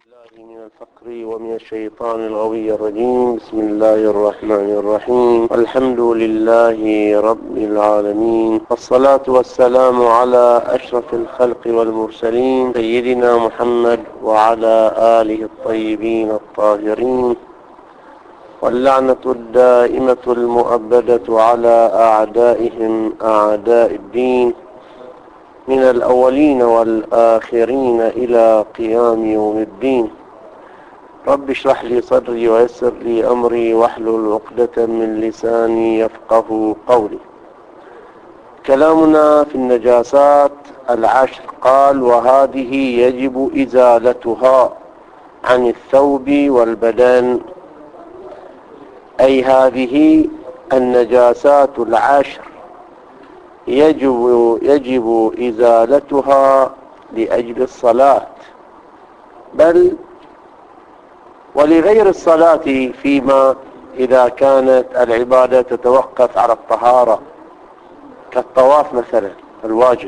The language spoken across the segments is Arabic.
بالله من الفقر ومن الشيطان الغوي الرجيم. بسم الله الرحمن الرحيم. الحمد لله رب العالمين، والصلاة والسلام على أشرف الخلق والمرسلين سيدنا محمد وعلى آله الطيبين الطاهرين، واللعنة الدائمة المؤبدة على أعدائهم أعداء الدين من الأولين والآخرين إلى قيام يوم الدين. رب اشرح لي صدري ويسر لي أمري واحلل عقدة من لساني يفقه قولي. كلامنا في النجاسات العشر. قال: وهذه يجب إزالتها عن الثوب والبدن، أي هذه النجاسات العشر يجب إزالتها لأجل الصلاة، بل ولغير الصلاة فيما إذا كانت العبادة تتوقف على الطهارة، كالطواف مثلا الواجب.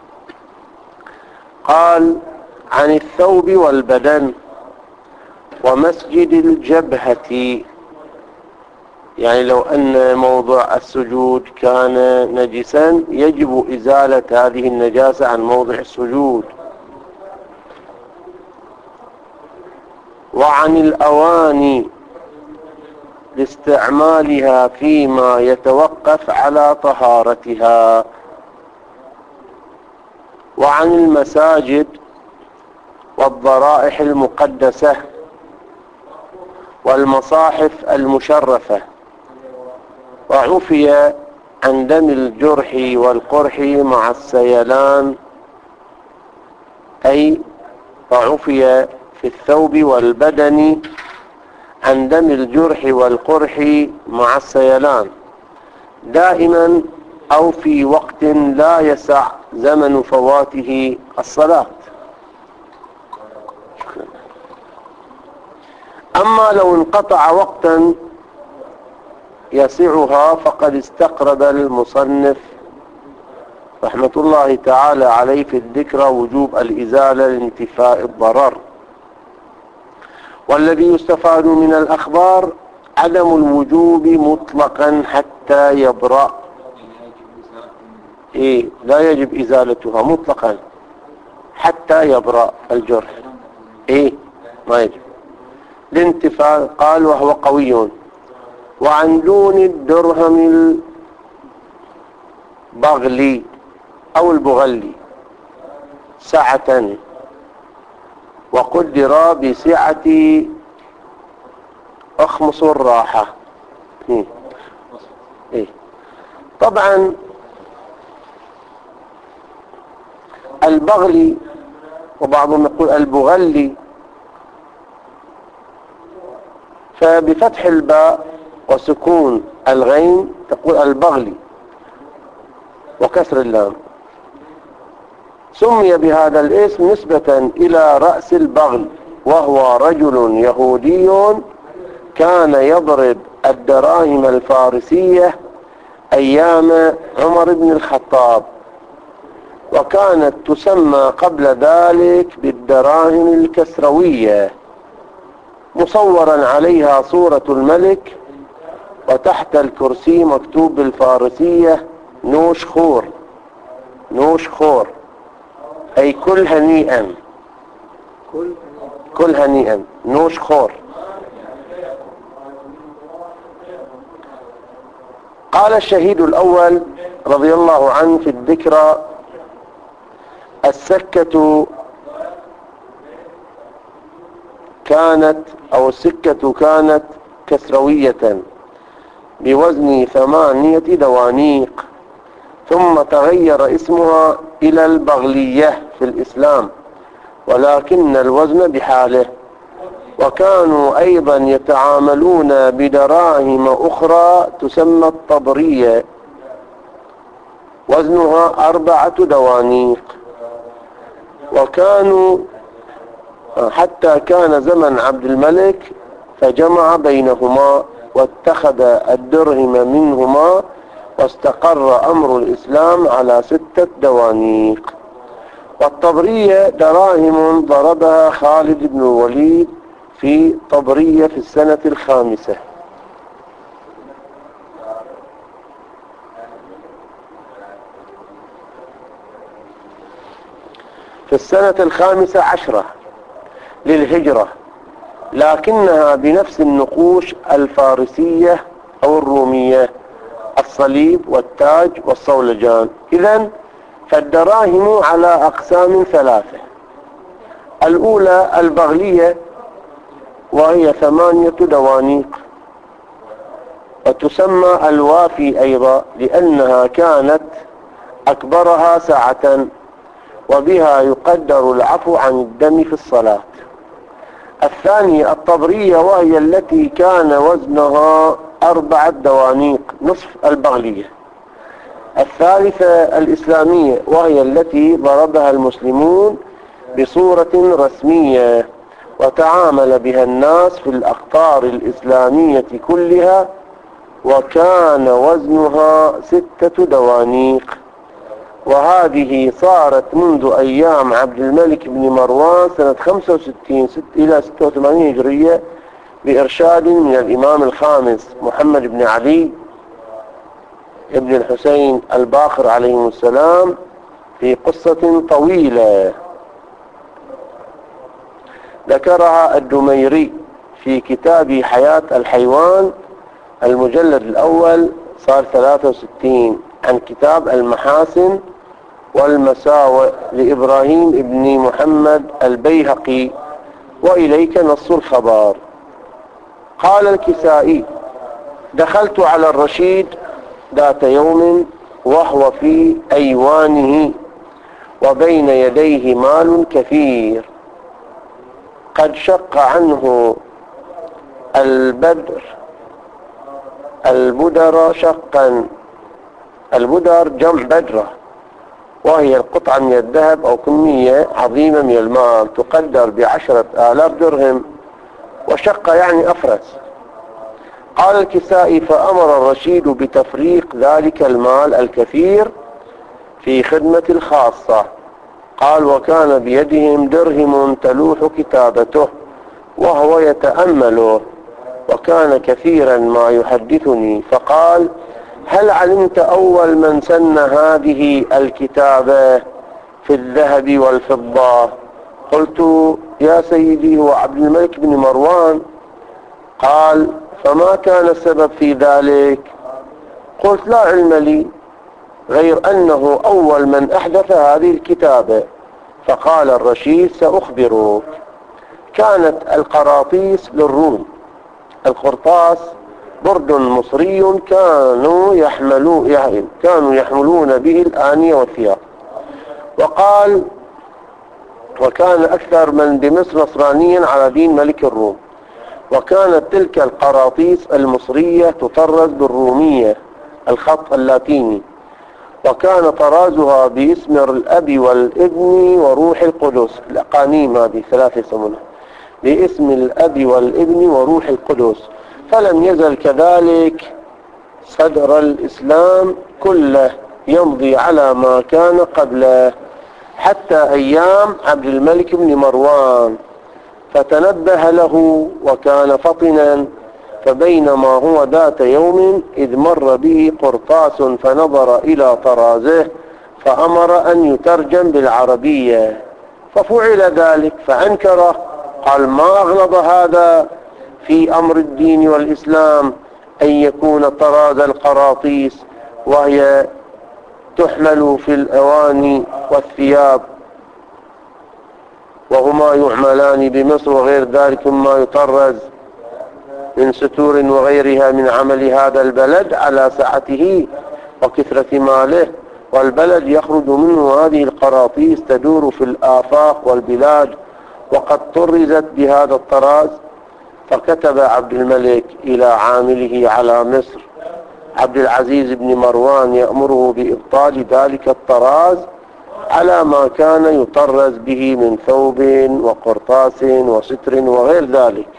قال: عن الثوب والبدن ومسجد الجبهة، يعني لو أن موضع السجود كان نجسا يجب إزالة هذه النجاسة عن موضع السجود. وعن الأواني لاستعمالها فيما يتوقف على طهارتها. وعن المساجد والضرائح المقدسة والمصاحف المشرفة. وعفي عن دم الجرح والقرح مع السيلان، أي وعفي في الثوب والبدن عن دم الجرح والقرح مع السيلان دائما أو في وقت لا يسع زمن فواته الصلاة. أما لو انقطع وقتا يسعها فقد استقرب المصنف رحمة الله تعالى عليه في الذكرى وجوب الإزالة لانتفاء الضرر. والذي يستفاد من الأخبار عدم الوجوب مطلقا حتى يبرأ. لا يجب إزالتها مطلقا حتى يبرأ الجرح. ما يجب الانتفاء. قال: وهو قوي. وعن دون الدرهم البغلي أو البغلي سعة، وقدر بسعة أخمص الراحة. طبعا البغلي وبعضهم يقول البغلي، فبفتح الباء وسكون الغين تقول البغلي وكسر اللام. سمي بهذا الاسم نسبة إلى رأس البغل، وهو رجل يهودي كان يضرب الدراهم الفارسية أيام عمر بن الخطاب، وكانت تسمى قبل ذلك بالدراهم الكسروية، مصورا عليها صورة الملك، وتحت الكرسي مكتوب بالفارسية نوش خور. نوش خور أي كل هنيئا، كل هنيئا، نوش خور. قال الشهيد الأول رضي الله عنه في الذكرى: السكة كانت كسروية بوزن 8 دوانيق، ثم تغير اسمها إلى البغلية في الإسلام، ولكن الوزن بحاله. وكانوا أيضا يتعاملون بدراهم أخرى تسمى الطبرية، وزنها 4 دوانيق. وكانوا حتى كان زمن عبد الملك فجمع بينهما واتخذ الدرهم منهما، واستقر أمر الإسلام على 6 دوانيق. والطبرية دراهم ضربها خالد بن الوليد في طبرية في السنة 5. في السنة 15 للهجرة، لكنها بنفس النقوش الفارسية أو الرومية، الصليب والتاج والصولجان. إذن فالدراهم على أقسام 3: الأولى البغلية وهي 8 دوانيق، وتسمى الوافي أيضا لأنها كانت أكبرها سعة، وبها يقدر العفو عن الدم في الصلاة. الثانية الطبرية وهي التي كان وزنها 4 دوانيق نصف البغلية. الثالثة الإسلامية وهي التي ضربها المسلمون بصورة رسمية وتعامل بها الناس في الأقطار الإسلامية كلها، وكان وزنها 6 دوانيق، وهذه صارت منذ أيام عبد الملك بن مروان سنة 65 إلى 86 هجرية بإرشاد من الإمام الخامس محمد بن علي ابن الحسين الباقر عليهم السلام في قصة طويلة ذكرها الدميري في كتاب حياة الحيوان المجلد الأول صار 63 عن كتاب المحاسن والمساوئ لإبراهيم ابن محمد البيهقي، وإليك نص الخبر. قال الكسائي: دخلت على الرشيد ذات يوم وهو في أيوانه وبين يديه مال كثير، قد شق عنه البدر شقا. البدر جمع بدرة، وهي القطعة من الذهب أو كمية عظيمة من المال تقدر ب10,000 درهم، وشق يعني أفرس. قال الكسائي: فأمر الرشيد بتفريق ذلك المال الكثير في خدمة الخاصة. قال: وكان بيدهم درهم تلوح كتابته وهو يتأمله، وكان كثيرا ما يحدثني. فقال: هل علمت أول من سن هذه الكتابة في الذهب والفضة؟ قلت: يا سيدي هو عبد الملك بن مروان. قال: فما كان السبب في ذلك؟ قلت: لا علم لي غير أنه أول من أحدث هذه الكتابة. فقال الرشيد: سأخبرك. كانت القراطيس للروم. القرطاس برد مصري كانوا يحملون به الآنية والثياب. وقال: وكان أكثر من بمصر نصرانيا على دين ملك الروم. وكانت تلك القراطيس المصرية تطرز بالرومية الخط اللاتيني، وكان طرازها باسم الأب والابن وروح القدس. الأقانيم هذه 3 يسمونها باسم الأب والابن وروح القدس. فلم يزل كذلك صدر الإسلام كله يمضي على ما كان قبله حتى أيام عبد الملك بن مروان، فتنبه له وكان فطنا. فبينما هو ذات يوم إذ مر به قرطاس فنظر إلى طرازه فأمر أن يترجم بالعربية، ففعل ذلك فأنكره. قال: ما أغلظ هذا في أمر الدين والإسلام أن يكون طراز القراطيس وهي تحمل في الأواني والثياب، وهما يعملان بمصر، وغير ذلك ما يطرز من ستور وغيرها من عمل هذا البلد على سعته وكثرة ماله، والبلد يخرج منه هذه القراطيس تدور في الآفاق والبلاد، وقد طرزت بهذا الطراز. فكتب عبد الملك إلى عامله على مصر عبد العزيز بن مروان يأمره بإبطال ذلك الطراز على ما كان يطرز به من ثوب وقرطاس وستر وغير ذلك،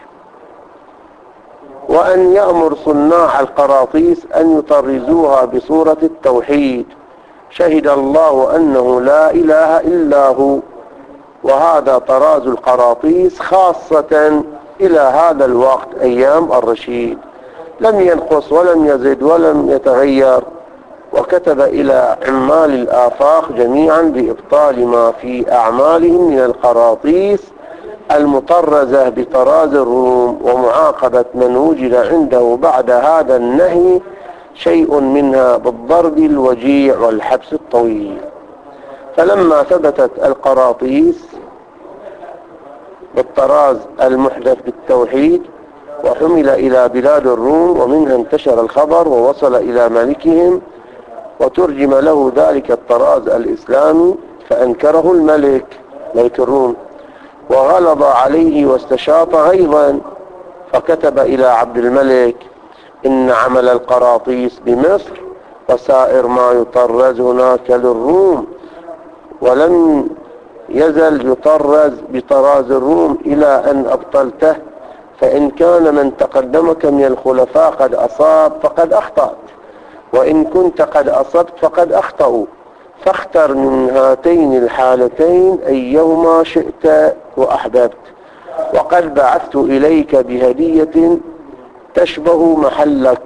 وأن يأمر صناع القراطيس أن يطرزوها بصورة التوحيد شهد الله أنه لا إله إلا هو. وهذا طراز القراطيس خاصة إلى هذا الوقت أيام الرشيد، لم ينقص ولم يزد ولم يتغير. وكتب إلى عمال الآفاق جميعا بإبطال ما في أعمالهم من القراطيس المطرزة بطراز الروم، ومعاقبة من وجد عنده بعد هذا النهي شيء منها بالضرب الوجيع والحبس الطويل. فلما ثبتت القراطيس بالطراز المحدث بالتوحيد وحمل إلى بلاد الروم، ومنها انتشر الخبر ووصل إلى ملكهم وترجم له ذلك الطراز الإسلامي، فأنكره ملك الروم وغلظ عليه واستشاط غيظا، فكتب إلى عبد الملك: إن عمل القراطيس بمصر وسائر ما يطرز هناك للروم، ولم يزل يطرز بطراز الروم إلى أن أبطلته، فإن كان من تقدمك من الخلفاء قد أصاب فقد أخطأت، وإن كنت قد أصبت فقد أخطأوا، فاختر من هاتين الحالتين أيهما شئت وأحببت. وقد بعثت إليك بهدية تشبه محلك،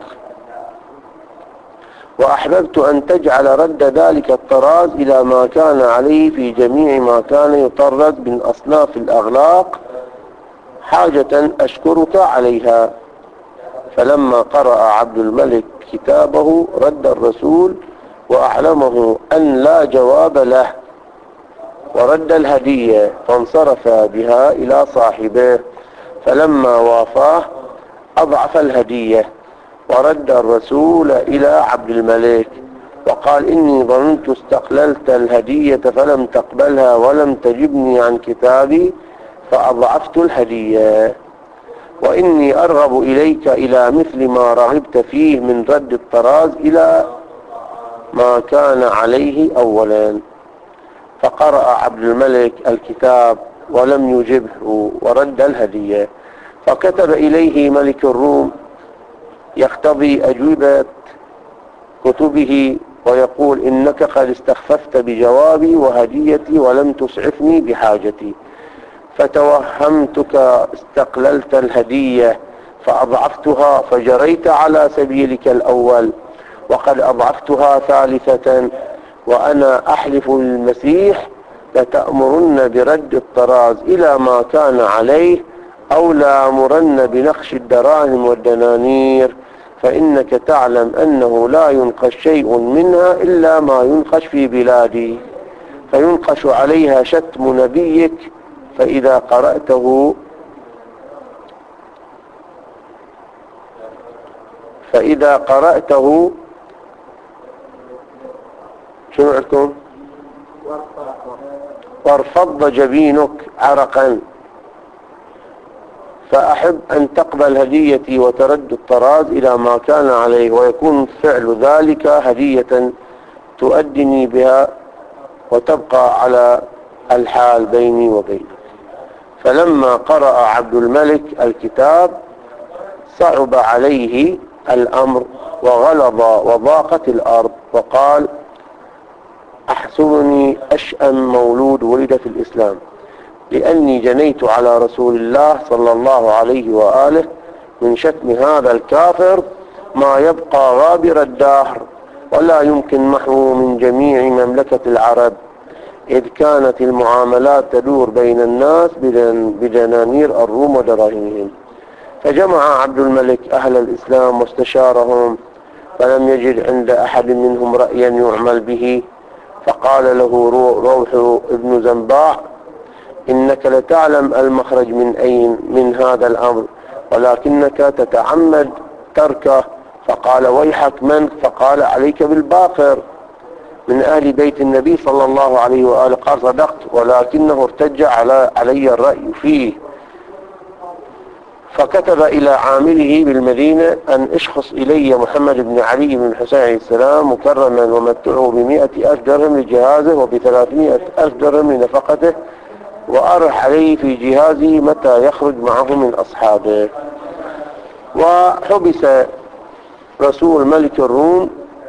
وأحببت أن تجعل رد ذلك الطراز إلى ما كان عليه في جميع ما كان يطرز من أصناف الأغلاق، حاجة أشكرك عليها. فلما قرأ عبد الملك كتابه رد الرسول وأعلمه أن لا جواب له، ورد الهدية، فانصرف بها إلى صاحبه. فلما وافاه أضعف الهدية ورد الرسول إلى عبد الملك وقال: إني ظننت استقللت الهدية فلم تقبلها ولم تجبني عن كتابي فأضعفت الهدية، وإني أرغب إليك إلى مثل ما رغبت فيه من رد الطراز إلى ما كان عليه أولا. فقرأ عبد الملك الكتاب ولم يجبه ورد الهدية، فكتب إليه ملك الروم يقتضي أجوبة كتبه ويقول: إنك قد استخففت بجوابي وهديتي ولم تسعفني بحاجتي، فتوهمتك استقللت الهدية فأضعفتها فجريت على سبيلك الأول، وقد أضعفتها ثالثة، وأنا أحلف المسيح لتأمرن برد الطراز إلى ما كان عليه أو لأمرن بنقش الدراهم والدنانير، فإنك تعلم أنه لا ينقش شيء منها إلا ما ينقش في بلادي، فينقش عليها شتم نبيك، فإذا قرأته شنو عندكم؟ وارفض جبينك عرقا، فأحب أن تقبل هديتي وترد الطراز إلى ما كان عليه، ويكون فعل ذلك هدية تؤدني بها وتبقى على الحال بيني وبينك. فلما قرأ عبد الملك الكتاب صعب عليه الأمر وغلظ وضاقت الأرض، وقال: أحسبني أشأم مولود ولد في الإسلام، لأني جنيت على رسول الله صلى الله عليه وآله من شتم هذا الكافر ما يبقى غابر الدهر، ولا يمكن محوه من جميع مملكة العرب، إذ كانت المعاملات تدور بين الناس بدنانير الروم ودراهمهم. فجمع عبد الملك أهل الإسلام واستشارهم، فلم يجد عند أحد منهم رأيا يعمل به، فقال له روح ابن زنباع: إنك لتعلم المخرج من هذا الأمر، ولكنك تتعمد تركه. فقال: ويحك من؟ فقال: عليك بالباقر من أهل بيت النبي صلى الله عليه وآله. قال: صدقت، ولكنه ارتج علي الرأي فيه. فكتب إلى عامله بالمدينة أن اشخص إلي محمد بن علي بن الحسين عليه السلام مكرما، ومتعه ب100,000 درهم لجهازه وب300,000 درهم لنفقته، وأرح عليه في جهازه متى يخرج معه من أصحابه. وحبس رسول ملك الروم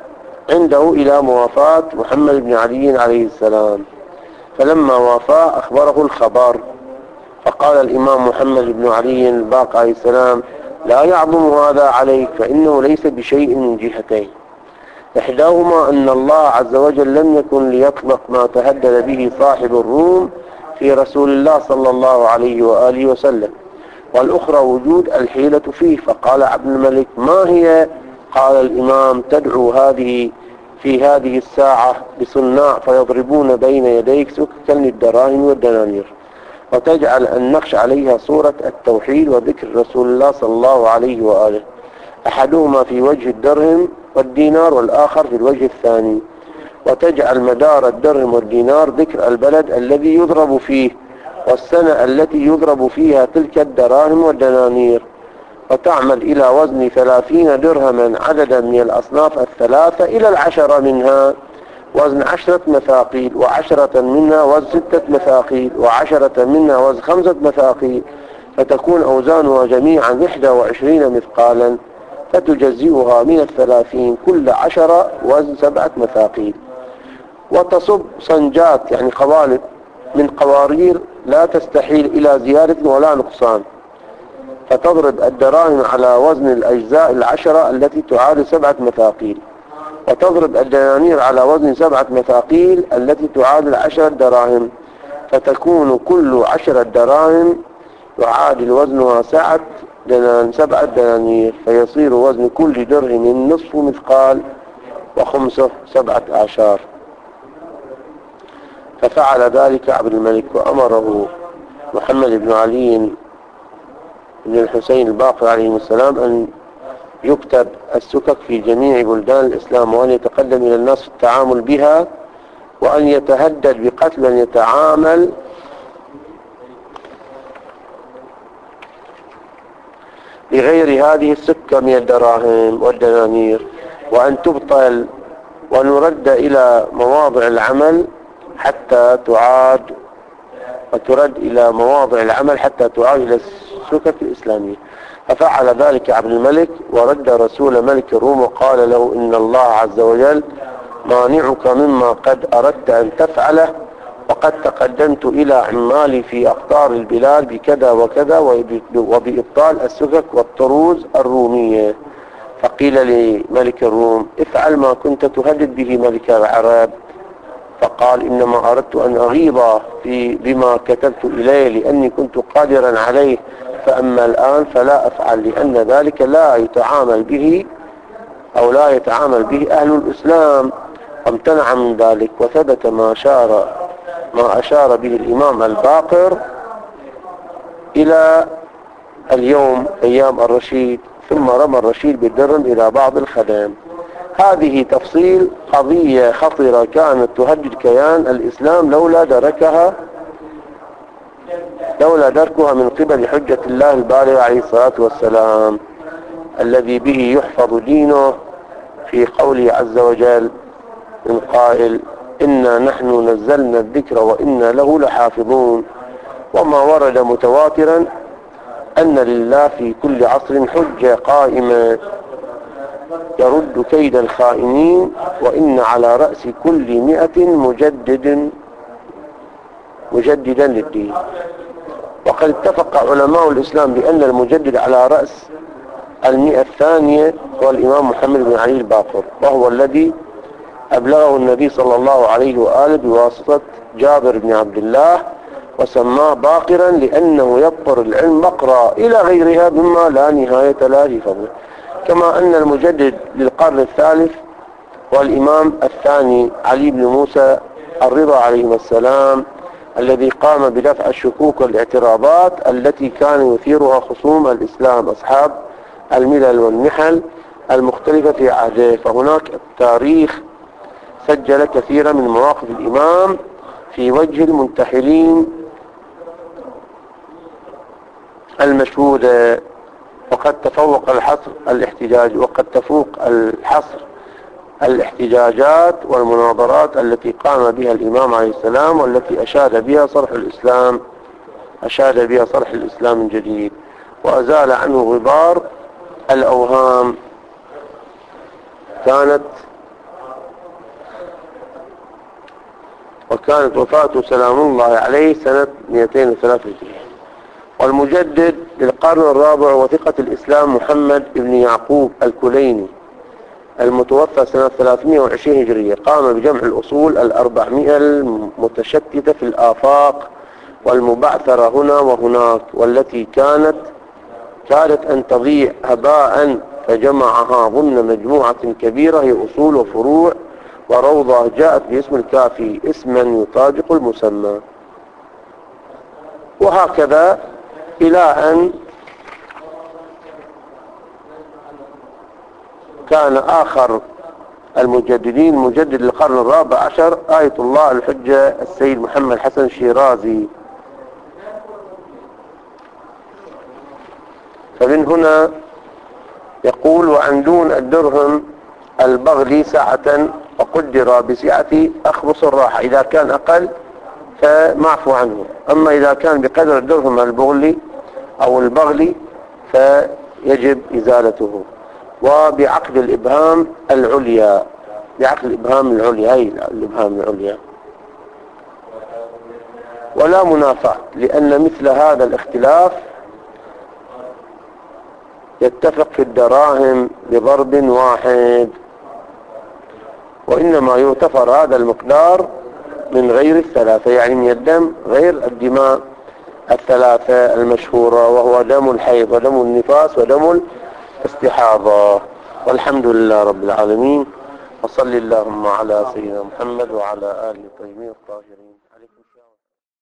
عنده إلى موافاة محمد بن علي عليه السلام، فلما وافاه أخبره الخبر، فقال الإمام محمد بن علي الباقر عليه السلام: لا يعظم هذا عليك، فإنه ليس بشيء من جهتين. إحداهما أن الله عز وجل لم يكن ليطلق ما تهدد به صاحب الروم في رسول الله صلى الله عليه وآله وسلم، والأخرى وجود الحيلة فيه. فقال عبد الملك: ما هي؟ قال الإمام: تدعو في هذه الساعة بصناع فيضربون بين يديك سككا للدراهم والدنانير، وتجعل النقش عليها صورة التوحيد وذكر رسول الله صلى الله عليه وآله، أحدهما في وجه الدرهم والدينار والآخر في الوجه الثاني، وتجعل مدار الدرهم والدينار ذكر البلد الذي يضرب فيه والسنة التي يضرب فيها تلك الدراهم والدنانير، وتعمل إلى وزن 30 درهما عددا من الأصناف الثلاثة إلى 10 منها وزن 10 مثاقيل، و10 منها وزن 6 مثاقيل، و10 منها وزن 5 مثاقيل، فتكون أوزانها جميعا 21 مثقالا، فتجزئها من 30 كل 10 وزن 7 مثاقيل، وتصب صنجات يعني قوالب من قوارير لا تستحيل إلى زيادة ولا نقصان، فتضرب الدراهم على وزن الأجزاء 10 التي تعادل 7 مثاقيل، وتضرب الدنانير على وزن 7 مثاقيل التي تعادل 10 دراهم، فتكون كل 10 دراهم يعادل وزنها 7 دنانير، فيصير وزن كل درهم نصف مثقال وخمسه 7 أعشار. ففعل ذلك عبد الملك، وأمره محمد بن علي بن الحسين الباقر عليه السلام أن يكتب السكك في جميع بلدان الإسلام، وأن يتقدم إلى الناس في التعامل بها، وأن يتهدد بقتل من يتعامل بغير هذه السكة من الدراهم والدنانير، وأن تبطل ونرد إلى مواضع العمل حتى تعاد، وترد إلى مواضع العمل حتى تعاد إلى السكك الإسلامية. ففعل ذلك عبد الملك، ورد رسول ملك الروم وقال له: إن الله عز وجل مانعك مما قد أردت أن تفعله، وقد تقدمت إلى عمالي في أقطار البلاد بكذا وكذا وبإبطال السكك والطروز الرومية. فقيل لملك الروم: افعل ما كنت تهدد به ملك العرب. فقال: إنما أردت أن أغيظ بما كتبت إليه لأني كنت قادرا عليه، فأما الآن فلا أفعل، لأن ذلك لا يتعامل به أهل الإسلام، وامتنع من ذلك. وثبت ما أشار به الإمام الباقر إلى اليوم أيام الرشيد، ثم رمى الرشيد بالدرهم إلى بعض الخدم. هذه تفصيل قضية خطيرة كانت تهدد كيان الإسلام لولا دركها من قبل حجة الله البالغ عليه الصلاة والسلام، الذي به يحفظ دينه، في قوله عز وجل من قائل: إنا نحن نزلنا الذكر وإنا له لحافظون. وما ورد متواترا أن لله في كل عصر حجة قائمة يرد كيد الخائنين، وإن على رأس كل 100 مجددا للدين. وقد اتفق علماء الإسلام بأن المجدد على رأس 100 الثانية هو الإمام محمد بن علي الباقر، وهو الذي أبلغه النبي صلى الله عليه وآله بواسطة جابر بن عبد الله، وسماه باقرا لأنه يبقر العلم بقرا إلى غيرها مما لا نهاية له في فضله. كما أن المجدد للقرن الثالث هو الإمام الثاني علي بن موسى الرضا عليه السلام، الذي قام بدفع الشكوك والاعتراضات التي كان يثيرها خصوم الإسلام أصحاب الملل والنحل المختلفة في عهده. فهناك تاريخ سجل كثيرا من مواقف الإمام في وجه المنتحلين المشهودة، وقد تفوق الحصر الاحتجاجات والمناظرات التي قام بها الإمام عليه السلام، والتي أشاد بها صرح الإسلام الجديد، وأزال عنه غبار الأوهام كانت وكانت وفاته سلام الله عليه سنة 203 هجرية. والمجدد للقرن الرابع وثقة الإسلام محمد بن يعقوب الكليني المتوفى سنة 320 هجرية قام بجمع الأصول 400 المتشتتة في الآفاق والمبعثرة هنا وهناك، والتي كانت أن تضيع هباء، فجمعها ضمن مجموعة كبيرة هي أصول وفروع وروضة جاءت باسم الكافي، اسما يطابق المسمى. وهكذا إلى أن كان آخر المجددين مجدد القرن الرابع عشر آية الله الحجة السيد محمد حسن شيرازي. فمن هنا يقول: وعن دون الدرهم البغلي ساعة وقدر بسعة أخبص الراحة. إذا كان أقل فمعفو عنه، أما إذا كان بقدر الدرهم البغلي أو البغلي فيجب إزالته. وبعقد الإبهام العليا، بعقد الإبهام العليا، أي الإبهام العليا. ولا منافاة، لأن مثل هذا الاختلاف يتفق في الدراهم بضرب واحد، وإنما يغتفر هذا المقدار من غير الثلاثة، يعني من الدم غير الدماء الثلاثة المشهورة، وهو دم الحيض ودم النفاس ودم الاستحاضة. والحمد لله رب العالمين، وصل اللهم على سيدنا محمد وعلى آله الطيبين الطاهرين.